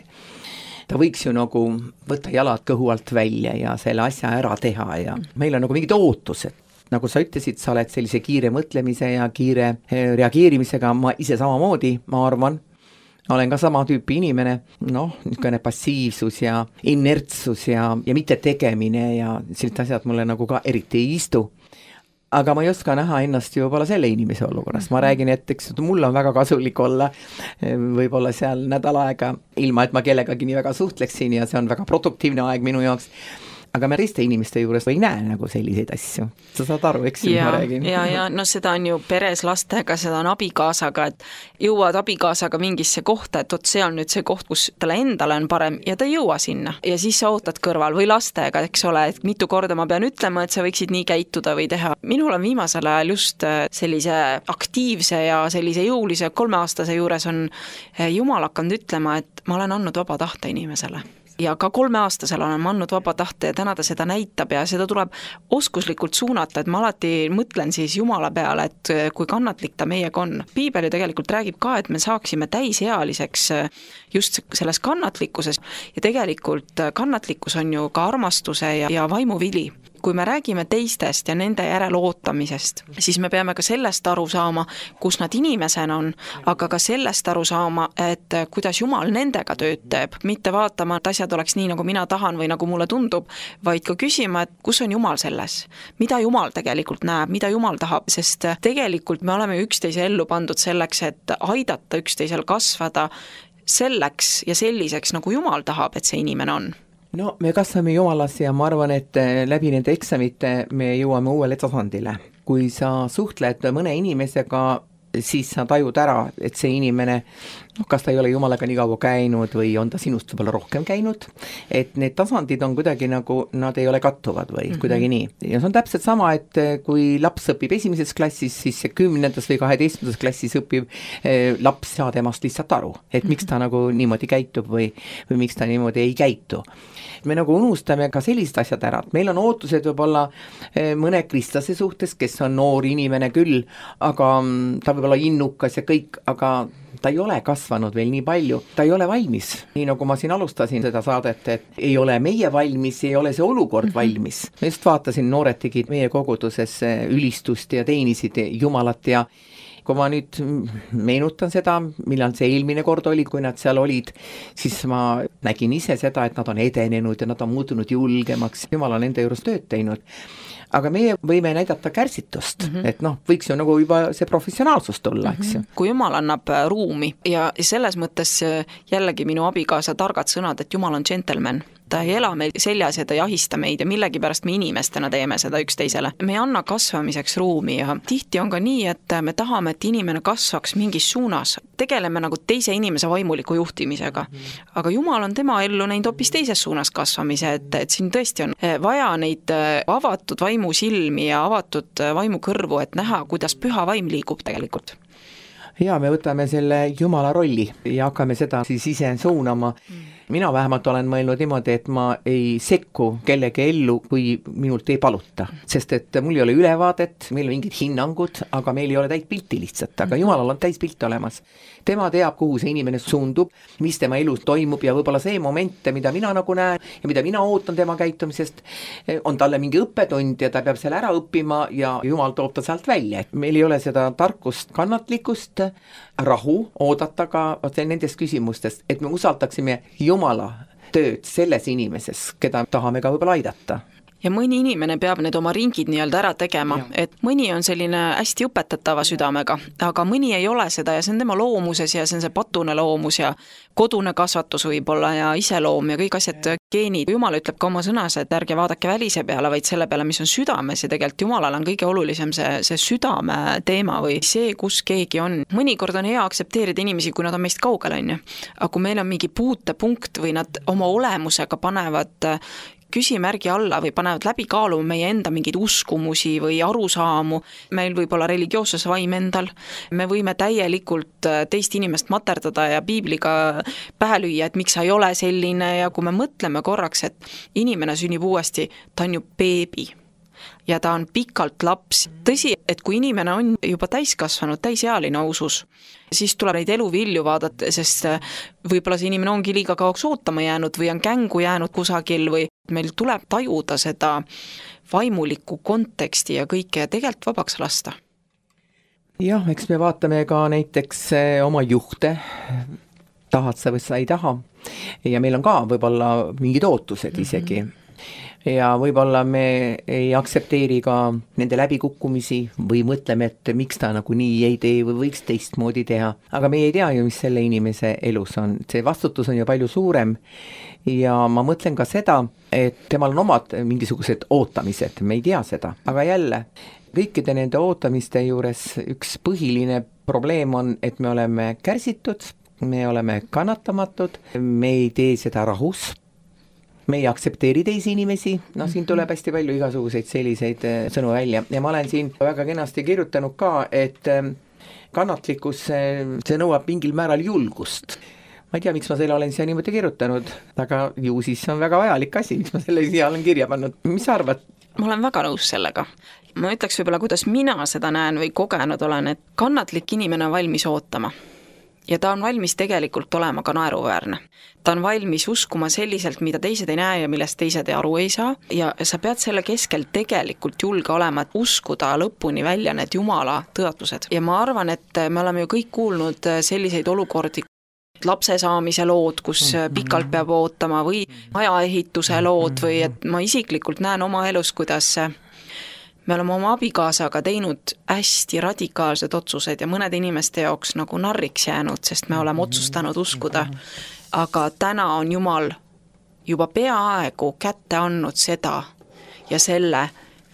ta võiks ju nagu võtta jalad kõhu alt välja ja selle asja ära teha ja meil on nagu mingid ootused. Nagu sa ütlesid, sa oled sellise kiire mõtlemise ja kiire reageerimisega, ma ise samamoodi, ma arvan, olen ka sama tüüpi inimene, noh, niisugune passiivsus ja inertsus ja, ja mitte tegemine ja sellised asjad mulle nagu ka eriti ei istu. Aga ma ei oska näha ennast ju võib-olla selle inimese olukorras. Ma räägin, et eks mulle on väga kasulik olla võib-olla seal nädal aega, ilma et ma kellegagi nii väga suhtleksin ja see on väga produktiivne aeg minu jaoks. Aga me teiste inimeste juures ei näe nagu selliseid asju. Sa saad aru, eks ja, ma räägin. Ja, ja no seda on ju peres lastega, seda on abikaasaga, et jõuad abikaasaga mingisse kohta, et oot, see on nüüd see koht, kus talle endale on parem ja ta ei jõua sinna. Ja siis sa ootad kõrval või lastega, eks ole, et mitu korda ma pean ütlema, et sa võiksid nii käituda või teha. Minul on viimasel ajal just sellise aktiivse ja sellise jõulise kolmeaastase juures on Jumal hakanud ütlema, et ma olen andnud vaba tahte inimesele. ja ka kolmeaastasel olen andnud vaba tahte ja täna ta seda näitab ja seda tuleb oskuslikult suunata, et ma alati mõtlen siis Jumala peale, et kui kannatlik ta meiega on. Piibel ju tegelikult räägib ka, et me saaksime täisealiseks just selles kannatlikkuses ja tegelikult kannatlikkus on ju ka armastuse ja, ja vaimuvili. Kui me räägime teistest ja nende järel ootamisest, siis me peame ka sellest aru saama, kus nad inimesena on, aga ka sellest aru saama, et kuidas Jumal nendega tööd teeb. Mitte vaatama, et asjad oleks nii, nagu mina tahan või nagu mulle tundub, vaid ka küsima, et kus on Jumal selles. Mida Jumal tegelikult näeb, mida Jumal tahab, sest tegelikult me oleme üksteise ellu pandud selleks, et aidata üksteisel kasvada selleks ja selliseks, nagu Jumal tahab, et see inimene on. No me kasvame Jumalas ja ma arvan, et läbi nende eksamite me jõuame uuele tasandile. Kui sa suhtled mõne inimesega, siis sa tajud ära, et see inimene, kas ta ei ole Jumalaga nii kaua käinud või on ta sinust võib-olla rohkem käinud, et need tasandid on kuidagi nagu, nad ei ole kattuvad või mm-hmm. kuidagi nii. Ja see on täpselt sama, et kui laps õpib esimeses klassis, siis see kümnendas või kaheteistkümnendas klassis õpib eh, laps saa temast lihtsalt aru, et mm-hmm. miks ta nagu niimoodi käitub või, või miks ta niimoodi ei käitu. Me nagu unustame ka sellised asjad ära, et meil on ootused võib-olla mõne kristlase suhtes, kes on noor inimene küll, aga ta võib olla innukas ja kõik, aga ta ei ole kasvanud veel nii palju, ta ei ole valmis. Nii nagu ma siin alustasin seda saadet, et ei ole meie valmis, ei ole see olukord mm-hmm. valmis. Ma just vaatasin, noored tegid meie koguduses ülistust ja teenisid Jumalat ja kui ma nüüd meenutan seda, millal see eelmine kord oli, kui nad seal olid, siis ma nägin ise seda, et nad on edenenud ja nad on muutunud julgemaks. Jumal on nende juures tööd teinud. Aga meie võime näidata kärsitust, mm-hmm. et noh, võiks ju nagu juba see professionaalsust olla, eks ju. Mm-hmm. Kui Jumal annab ruumi ja selles mõttes jällegi minu abikaasa targad sõnad, et Jumal on gentleman. Ta ei ela meil seljas ja ta ei ahista meid ja millegi pärast me inimestena teeme seda üksteisele. Me ei anna kasvamiseks ruumi ja tihti on ka nii, et me tahame, et inimene kasvaks mingis suunas. Tegeleme nagu teise inimese vaimuliku juhtimisega. Aga Jumal on tema ellu näinud hoopis teises suunas kasvamise, et, et siin tõesti on vaja neid avatud vaimu silmi ja avatud vaimu kõrvu, et näha, kuidas püha vaim liigub tegelikult. Ja me võtame selle Jumala rolli ja hakkame seda siis ise suunama. Mina vähemalt olen mõelnud niimoodi, et ma ei sekku kellegi ellu, kui minult ei paluta. Sest et mul ei ole ülevaadet, meil on mingid hinnangud, aga meil ei ole täit pilti lihtsalt. Aga Jumalal on täis pilt olemas. Tema teab, kuhu see inimene suundub, mis tema elus toimub ja võib-olla see moment, mida mina nagu näen ja mida mina ootan tema käitumisest, on talle mingi õppetund ja ta peab selle ära õppima ja Jumal toob ta sealt välja. Meil ei ole seda tarkust, kannatlikkust, rahu oodata ka nendest küsimustest, et me usaldaksime Jumala tööd selles inimeses, keda tahame ka võib-olla aidata. Ja mõni inimene peab need oma ringid nii-öelda ära tegema, ja. Et mõni on selline hästi õpetatava südamega, aga mõni ei ole seda ja see on tema loomuses ja see on see patune loomus ja kodune kasvatus võib-olla ja iseloom ja kõik asjad geenid. Jumal ütleb ka oma sõnas, et ärge vaadake välise peale, vaid selle peale, mis on südames ja tegelikult Jumalal on kõige olulisem see, see südame teema või see, kus keegi on. Mõnikord on hea aksepteerida inimesi, kui nad on meist kaugel, on ju. Aga kui meil on mingi puutepunkt või nad oma olemusega panevad küsimärgi alla või panevad läbi kaaluma meie enda mingeid uskumusi või arusaamu. Meil võib olla religioosses vaim endal. Me võime täielikult teist inimest materdada ja piibliga pähe lüüa, et miks sa ei ole selline ja kui me mõtleme korraks, et inimene sünnib uuesti, ta on ju beebi ja ta on pikalt laps. Tõsi, et kui inimene on juba täiskasvanud, täisealine usus, siis tuleb neid eluvilju vaadata, sest võib-olla see inimene ongi liiga kauaks ootama jäänud või on kängu jäänud kusagil või meil tuleb tajuda seda vaimulikku konteksti ja kõike ja tegelikult vabaks lasta. Jah, eks me vaatame ka näiteks oma juhte, tahad sa või sa ei taha ja meil on ka võib-olla mingid ootused isegi. Mm-hmm. Ja võib-olla me ei aksepteeri ka nende läbikukkumisi või mõtleme, et miks ta nagu nii ei tee või võiks teistmoodi teha. Aga me ei tea ju, mis selle inimese elus on. See vastutus on ju palju suurem ja ma mõtlen ka seda, et temal on omad mingisugused ootamised, me ei tea seda. Aga jälle, kõikide nende ootamiste juures üks põhiline probleem on, et me oleme kärsitud, me oleme kannatamatud, me ei tee seda rahus, me ei aksepteeri teisi inimesi, no siin tuleb hästi palju igasuguseid selliseid sõnu välja ja ma olen siin väga kenasti kirjutanud ka, et kannatlikkus, see nõuab mingil määral julgust. ma ei tea, miks ma selle olen siia niimoodi kirjutanud, aga ju siis on väga vajalik asi, miks ma selle siia olen kirja pannud. Mis sa arvad? Ma olen väga nõus sellega. Ma ütleks võib-olla, kuidas mina seda näen või kogenud olen, et kannatlik inimene on valmis ootama. Ja ta on valmis tegelikult olema ka naeruväärne. Ta on valmis uskuma selliselt, mida teised ei näe ja millest teised aru ei saa. Ja sa pead selle keskel tegelikult julge olema, et uskuda lõpuni välja need Jumala tõotused. Ja ma arvan, et me oleme ju kõik kuulnud selliseid olukordi, lapse saamise lood, kus pikalt peab ootama või majaehituse lood või et ma isiklikult näen oma elus, kuidas me oleme oma abikaasaga teinud hästi radikaalsed otsused ja mõned inimeste jaoks nagu narriks jäänud, sest me oleme otsustanud uskuda. Aga täna on Jumal juba peaaegu kätte andnud seda ja selle,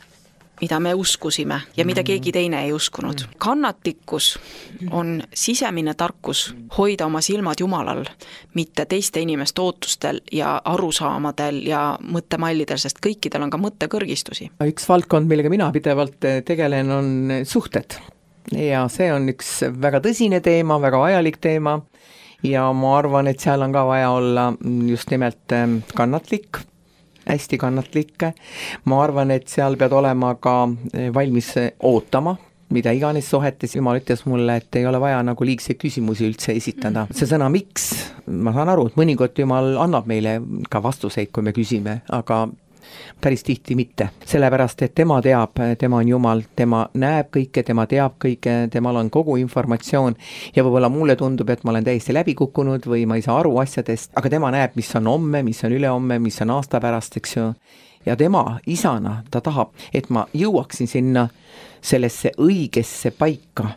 mida me uskusime ja mida keegi teine ei uskunud. Kannatlikkus on sisemine tarkus hoida oma silmad Jumalal, mitte teiste inimeste ootustel ja arusaamadel ja mõttemallidel, sest kõikidel on ka mõttekõrgistusi. Üks valdkond, millega mina pidevalt tegelen, on suhted. Ja see on üks väga tõsine teema, väga vajalik teema ja ma arvan, et seal on ka vaja olla just nimelt kannatlik, hästi kannatlikke. Ma arvan, et seal pead olema ka valmis ootama, mida iganes suhetes. Jumal ütles mulle, et ei ole vaja nagu liigseid küsimusi üldse esitada. See sõna miks, ma saan aru, et mõnikord Jumal annab meile ka vastuseid, kui me küsime, aga päris tihti mitte. Sellepärast, et tema teab, tema on Jumal, tema näeb kõike, tema teab kõike, temal on kogu informatsioon ja võib-olla mulle tundub, et ma olen täiesti läbi kukkunud või ma ei saa aru asjadest, aga tema näeb, mis on homme, mis on ülehomme, mis on aasta pärast, eks ju. Ja tema isana, ta tahab, et ma jõuaksin sinna sellesse õigesse paika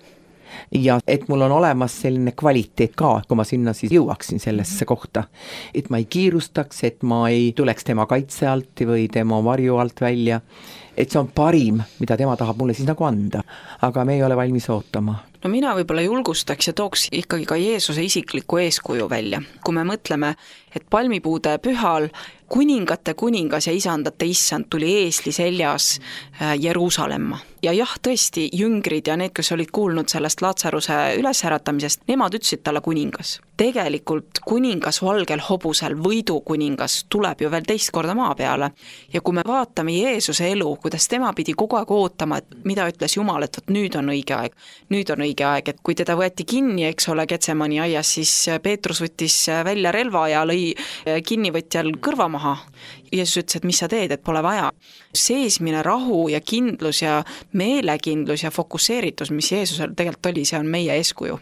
ja et mul on olemas selline kvaliteet ka, kui ma sinna siis jõuaksin sellesse kohta. Et ma ei kiirustaks, et ma ei tuleks tema kaitse alt või tema varju alt välja. Et see on parim, mida tema tahab mulle siis nagu anda. Aga me ei ole valmis ootama. No mina võib-olla julgustaks ja tooks ikkagi ka Jeesuse isikliku eeskuju välja. Kui me mõtleme, et palmipuude pühal kuningate kuningas ja isandate issand tuli eesli seljas Jeruusalemma. Ja jah, tõesti, jüngrid ja need, kes olid kuulnud sellest Laatsaruse ülesäratamisest, nemad ütlesid talle kuningas. Tegelikult kuningas valgel hobusel, võidu kuningas, tuleb ju veel teist korda maa peale. Ja kui me vaatame Jeesuse elu, kuidas tema pidi kogu aeg ootama, et mida ütles Jumal, et nüüd on õige aeg, nüüd on õige aeg, et kui teda võeti kinni, eks ole, Getsemani aias, siis Peetrus võttis välja relva ja lõi kinnivõtjal kõrva maha. Jeesus ütles, et mis sa teed, et pole vaja. Seesmine rahu ja kindlus ja meelekindlus ja fokusseeritus, mis Jeesusel tegelikult oli, see on meie eeskuju.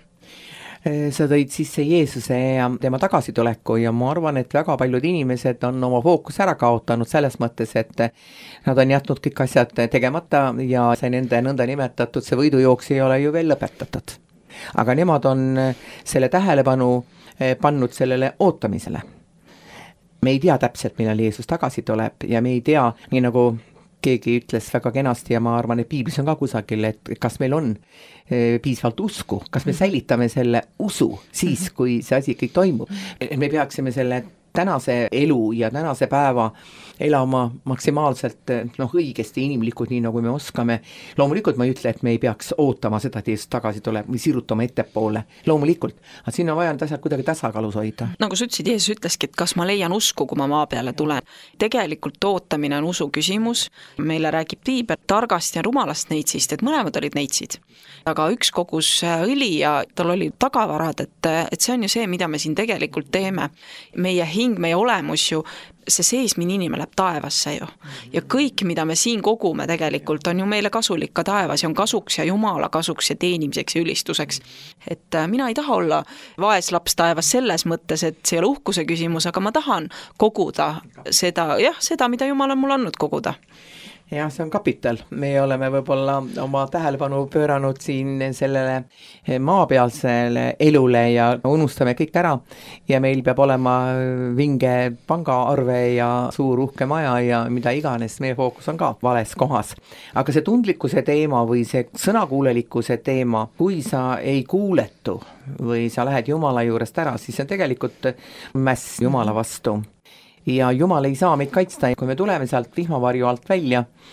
Sa tõid sisse Jeesuse ja tema tagasituleku ja ma arvan, et väga paljud inimesed on oma fookus ära kaotanud selles mõttes, et nad on jätnud kõik asjad tegemata ja see nende nõnda nimetatud see võidujooks ei ole ju veel lõpetatud. Aga nemad on selle tähelepanu pannud sellele ootamisele. Me ei tea täpselt, millal Jeesus tagasi tuleb ja me ei tea, nii nagu keegi ütles väga kenasti ja ma arvan, et piiblis on ka kusagil, et kas meil on piisavalt usku, kas me säilitame selle usu siis, kui see asi kõik toimub. Me peaksime selle tänase elu ja tänase päeva elama maksimaalselt noh, õigesti inimlikult, nii nagu me oskame. Loomulikult ma ei ütle, et me ei peaks ootama seda, et Jeesus tagasi tuleb või sirutama ettepoole. Loomulikult, aga siin on vaja need asjad kuidagi tasakaalus hoida. Nagu sa ütlesid, Jeesus ütleski, et kas ma leian usku, kui ma maa peale tulen. Tegelikult ootamine on usu küsimus. Meile räägib piibel targast ja rumalast neitsist, et mõlemad olid neitsid. Aga üks kogus õli ja tal oli tagavarad, et, et see on ju see, mida me siin tegelikult teeme. Meie hing, meie olemus ju, see seesmine inimene läheb taevasse ju. Ja kõik, mida me siin kogume tegelikult, on ju meile kasulik ka taevas ja on kasuks ja Jumala kasuks ja teenimiseks ja ülistuseks. Et mina ei taha olla vaeslaps taevas selles mõttes, et see ei ole uhkuse küsimus, aga ma tahan koguda seda, jah, seda, mida Jumal on mul andnud koguda. Jah, see on kapital. Me oleme võib-olla oma tähelepanu pööranud siin sellele maapealsele elule ja unustame kõik ära ja meil peab olema vinge pangaarve ja suur uhke maja ja mida iganes, meie fookus on ka vales kohas. Aga see tundlikkuse teema või see sõnakuulelikkuse teema, kui sa ei kuuletu või sa lähed Jumala juurest ära, siis see on tegelikult mäss Jumala vastu. Ja Jumal ei saa meid kaitsta, kui me tuleme sealt vihmavarju alt välja,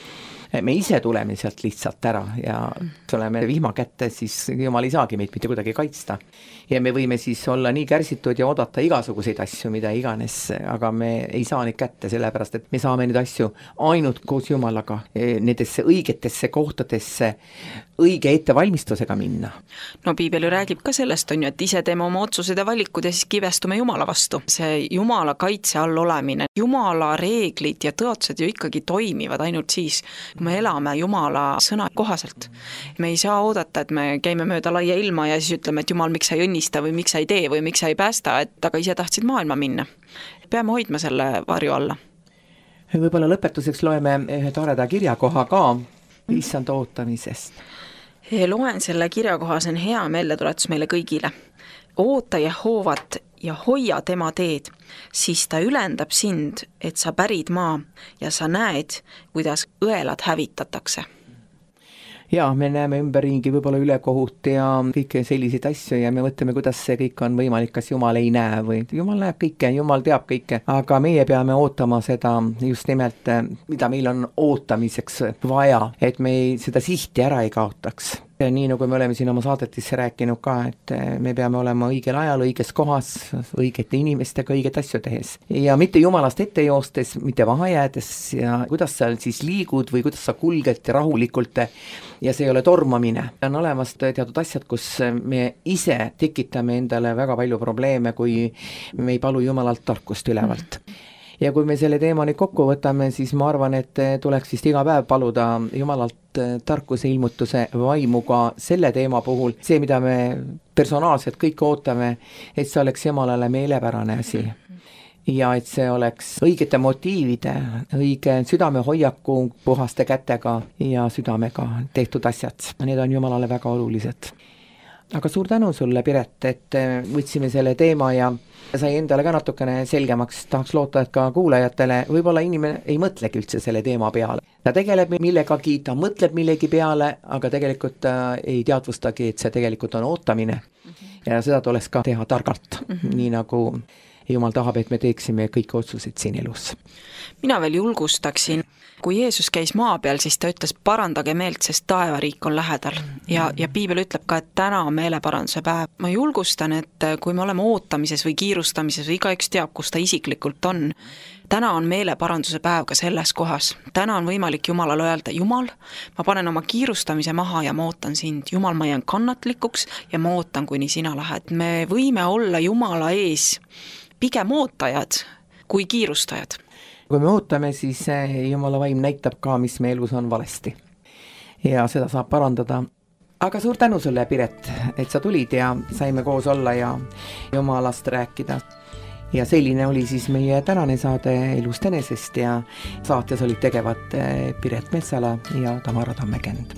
me ise tuleme sealt lihtsalt ära ja oleme vihma kätte, siis Jumal ei saagi meid mitte kuidagi kaitsta. Ja me võime siis olla nii kärsitud ja oodata igasuguseid asju, mida iganes, aga me ei saa neid kätte, sellepärast, et me saame neid asju ainult koos Jumalaga nendesse õigetesse kohtadesse õige ettevalmistusega minna. No piibel ju räägib ka sellest, on ju, et ise teeme oma otsused ja valikud ja siis kibestume Jumala vastu. See Jumala kaitse all olemine, Jumala reeglid ja tõotused ju ikkagi toimivad ainult siis, kui me elame Jumala sõna kohaselt. Me ei saa oodata, et me käime mööda laia ilma ja siis ütleme, et Jumal, miks sa ei õnnista või miks sa ei tee või miks sa ei päästa, et aga ise tahtsid maailma minna. Peame hoidma selle varju alla. Võib-olla lõpetuseks loeme ühe toreda kirjakoha ka issand ootamisest. Loen selle kirjakoha, see on hea meeldetuletus meile kõigile. Oota Jehoovat ja hoia tema teed, siis ta ülendab sind, et sa pärid maa ja sa näed, kuidas õelad hävitatakse. Ja me näeme ümberringi võib-olla ülekohut ja kõike selliseid asju ja me mõtleme, kuidas see kõik on võimalik, kas Jumal ei näe või Jumal näeb kõike, Jumal teab kõike, aga meie peame ootama seda just nimelt, mida meil on ootamiseks vaja, et me ei, seda sihti ära ei kaotaks. Nii nagu me oleme siin oma saadetisse rääkinud ka, et me peame olema õigel ajal, õiges kohas, õigete inimestega, õiget asju tehes. Ja mitte Jumalast ette joostes, mitte maha jäädes ja kuidas sa siis liigud või kuidas sa kulged rahulikult ja see ei ole tormamine. On olemas teatud asjad, kus me ise tekitame endale väga palju probleeme, kui me ei palu Jumalalt tarkust ülevalt. Ja kui me selle teema nüüd kokku võtame, siis ma arvan, et tuleks vist iga päev paluda Jumalalt tarkuse ilmutuse vaimuga selle teema puhul. See, mida me personaalselt kõik ootame, et see oleks Jumalale meelepärane asi. Ja et see oleks õigete motiivide, õige südamehoiaku, puhaste kätega ja südamega tehtud asjad. Need on Jumalale väga olulised. Aga suur tänu sulle, Piret, et võtsime selle teema ja sai endale ka natukene selgemaks. Tahaks loota, et ka kuulajatele võib-olla inimene ei mõtlegi üldse selle teema peale. Ta tegeleb millegagi, ta mõtleb millegi peale, aga tegelikult ta ei teadvustagi, et see tegelikult on ootamine. Ja seda tuleks ka teha targalt, mm-hmm. nii nagu Jumal tahab, et me teeksime kõik otsused siin elus. Mina veel julgustaksin, kui Jeesus käis maa peal, siis ta ütles, parandage meelt, sest taevariik on lähedal. Ja, ja piibel ütleb ka, et täna on meeleparanduse päev. Ma julgustan, et kui me oleme ootamises või kiirustamises või igaüks teab, kus ta isiklikult on, täna on meeleparanduse päev ka selles kohas. Täna on võimalik Jumalale öelda, Jumal, ma panen oma kiirustamise maha ja ma ootan sind. Jumal, ma jään kannatlikuks ja ma ootan, kuni sina lähed. Me võime olla Jumala ees pigem ootajad kui kiirustajad. Kui me ootame, siis Jumala vaim näitab ka, mis me elus on valesti. Ja seda saab parandada. Aga suur tänu sulle, Piret, et sa tulid ja saime koos olla ja Jumalast rääkida. Ja selline oli siis meie tänane saade Elust enesest ja saates olid tegevad Piret Metsala ja Tamara Tammekend.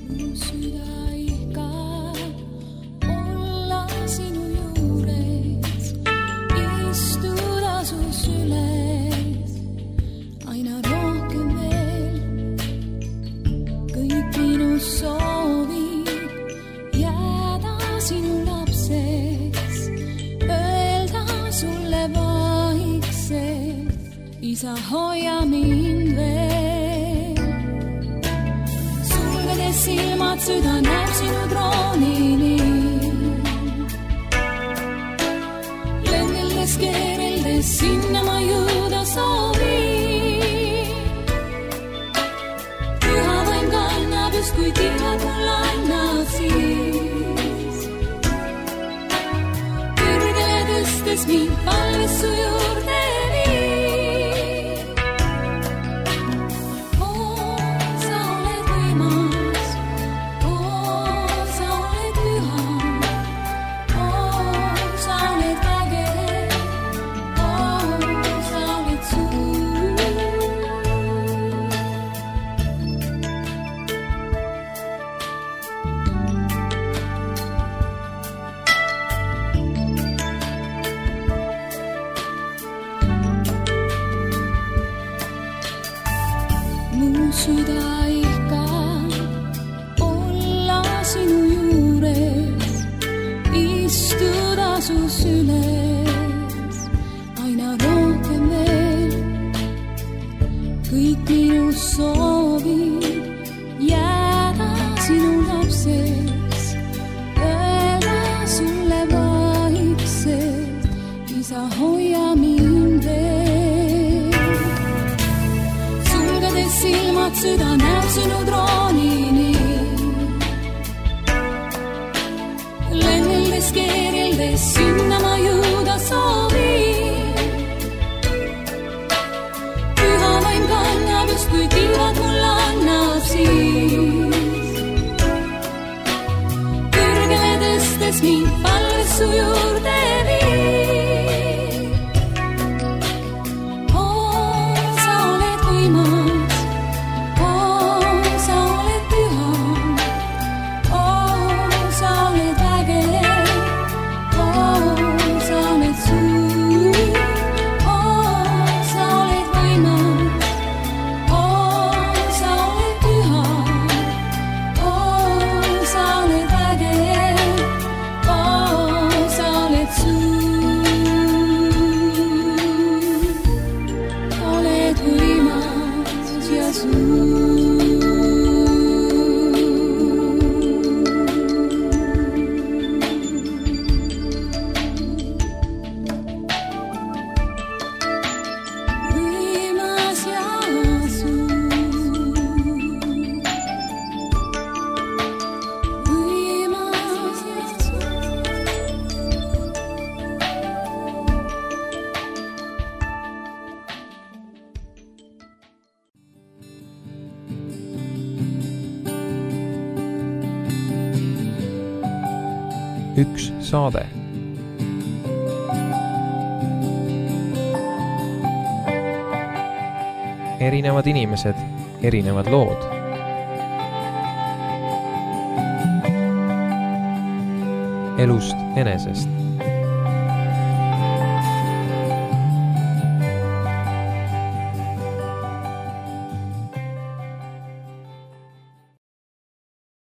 Soovi jääda sinu lapseks, öelda sulle vaikselt, isa hoia mind veel. Sulgedes silmad, süda näeb sinu troonini. Lendeldes, keereldes, sinna ma jõuda soovi. Kui tihad mul annab siis, kõrgele tõstes mind palves su juurde viib. Oo, sa oled võimas, oo, sa oled püha, oo, sa oled vägev, oo, sa oled suur. Süda ikka olla sinu juures, istuda su süles, aina rohkem veel. Kõik minu soovid süda näeb sinu droonini. Lenneldes, keerildes, sinna ma jõuda soovin. Püha vaim kannab just kui tiivad mul annab siis. Kõrgele tõstes mind palves su juurde viib. Oh, sa oled võimas, oh, sa oled püha, oh, sa oled vägev, oh, sa oled suur, oh, sa oled võimas, oh, sa oled püha, oh, sa oled vägev, oh, sa oled suur, oled võimas ja suur. Võimas ja suur, võimas ja suur. Üks saade. Erinevad inimesed, erinevad lood. Elust enesest.